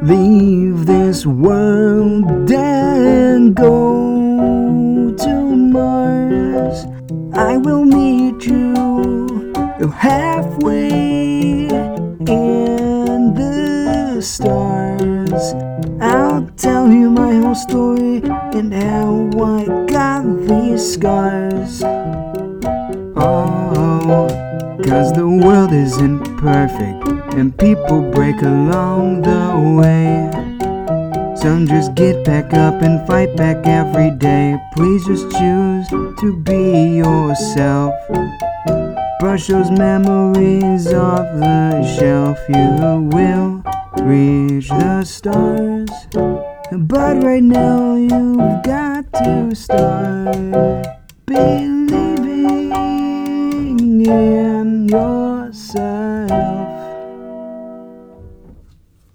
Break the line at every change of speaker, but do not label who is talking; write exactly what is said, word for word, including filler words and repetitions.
leave this world and go to Mars. I will meet you halfway in the stars. I'll tell you my whole story and how I got these scars. Oh, 'cause the world isn't perfect and people break along the way. Some just get back up and fight back every day. Please just choose to be yourself. Brush those memories off the shelf. You will reach the stars, but right now you've got to start believing in yourself.